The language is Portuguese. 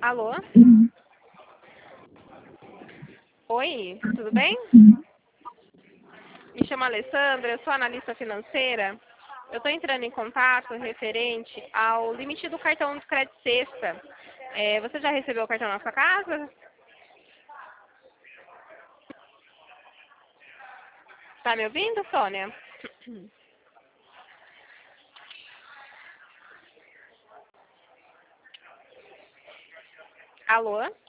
Alô? Oi, tudo bem? Me chamo Alessandra, eu sou analista financeira. Eu estou entrando em contato referente ao limite do cartão de crédito sexta. Você já recebeu o cartão na sua casa? Tá me ouvindo, Sônia? Alô?